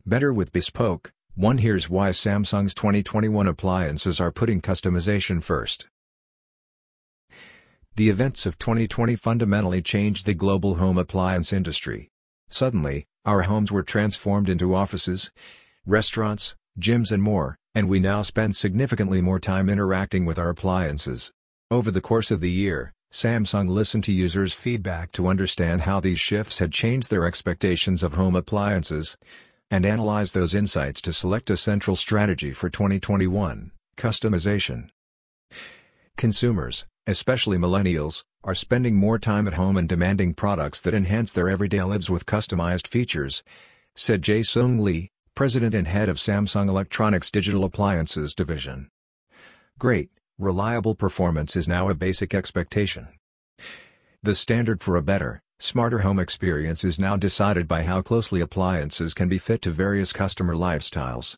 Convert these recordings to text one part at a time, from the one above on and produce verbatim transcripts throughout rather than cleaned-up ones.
Better with Bespoke. One Here's why Samsung's twenty twenty-one appliances are putting customization first. The events of twenty twenty fundamentally changed the global home appliance industry. Suddenly, our homes were transformed into offices, restaurants, gyms and more, and we now spend significantly more time interacting with our appliances. Over the course of the year, Samsung listened to users' feedback to understand how these shifts had changed their expectations of home appliances, and analyzed those insights to select a central strategy for twenty twenty-one, customization. Consumers, especially millennials, are spending more time at home and demanding products that enhance their everyday lives with customized features, said Jae-Sung Lee, president and head of Samsung Electronics Digital Appliances Division. Great, reliable performance is now a basic expectation. The standard for a better, smarter home experience is now decided by how closely appliances can be fit to various customer lifestyles.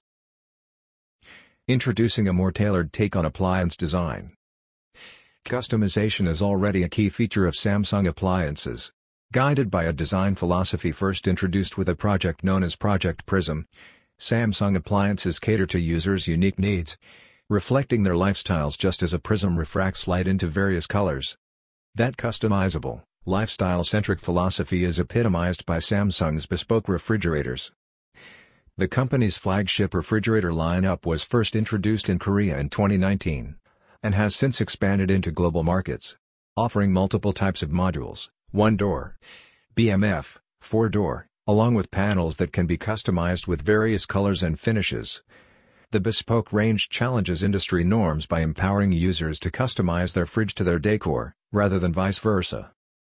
Introducing a more tailored take on appliance design. Customization is already a key feature of Samsung appliances. Guided by a design philosophy first introduced with a project known as Project Prism, Samsung appliances cater to users' unique needs, reflecting their lifestyles just as a prism refracts light into various colors. That customizable, lifestyle-centric philosophy is epitomized by Samsung's bespoke refrigerators. The company's flagship refrigerator lineup was first introduced in Korea in twenty nineteen, and has since expanded into global markets, offering multiple types of modules, one-door, B M F, four-door, along with panels that can be customized with various colors and finishes. The bespoke range challenges industry norms by empowering users to customize their fridge to their decor, rather than vice versa.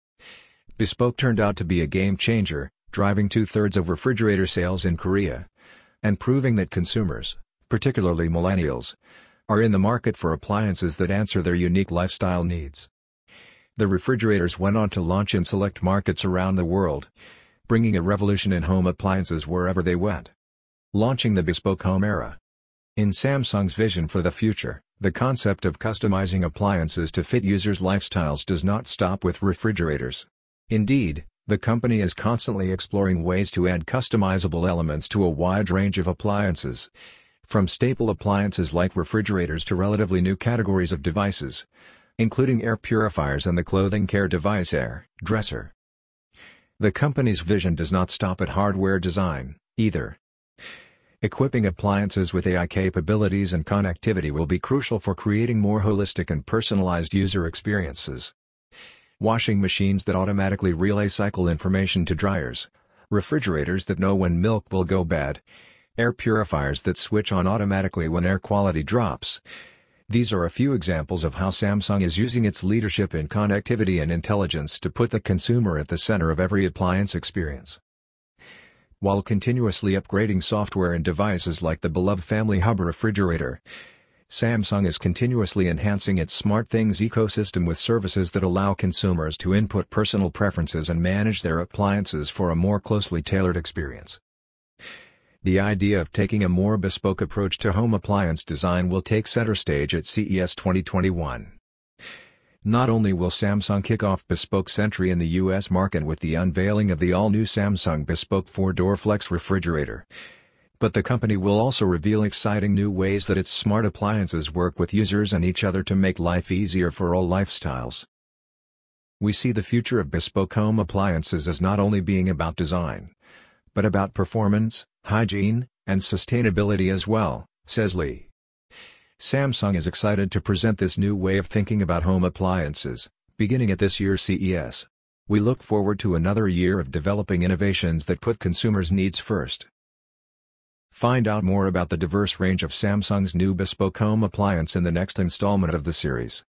Bespoke turned out to be a game-changer, driving two-thirds of refrigerator sales in Korea, and proving that consumers, particularly millennials, are in the market for appliances that answer their unique lifestyle needs. The refrigerators went on to launch in select markets around the world, bringing a revolution in home appliances wherever they went. Launching the bespoke home era. In Samsung's vision for the future, the concept of customizing appliances to fit users' lifestyles does not stop with refrigerators. Indeed, the company is constantly exploring ways to add customizable elements to a wide range of appliances, from staple appliances like refrigerators to relatively new categories of devices, including air purifiers and the clothing care device Air Dresser. The company's vision does not stop at hardware design, either. Equipping appliances with A I capabilities and connectivity will be crucial for creating more holistic and personalized user experiences. Washing machines that automatically relay cycle information to dryers, refrigerators that know when milk will go bad, air purifiers that switch on automatically when air quality drops. These are a few examples of how Samsung is using its leadership in connectivity and intelligence to put the consumer at the center of every appliance experience. While continuously upgrading software and devices like the beloved Family Hub refrigerator, Samsung is continuously enhancing its SmartThings ecosystem with services that allow consumers to input personal preferences and manage their appliances for a more closely tailored experience. The idea of taking a more bespoke approach to home appliance design will take center stage at C E S twenty twenty-one. Not only will Samsung kick off Bespoke's entry in the U S market with the unveiling of the all-new Samsung Bespoke four-door Flex refrigerator, but the company will also reveal exciting new ways that its smart appliances work with users and each other to make life easier for all lifestyles. We see the future of bespoke home appliances as not only being about design, but about performance, hygiene, and sustainability as well, says Lee. Samsung is excited to present this new way of thinking about home appliances, beginning at this year's C E S. We look forward to another year of developing innovations that put consumers' needs first. Find out more about the diverse range of Samsung's new bespoke home appliance in the next installment of the series.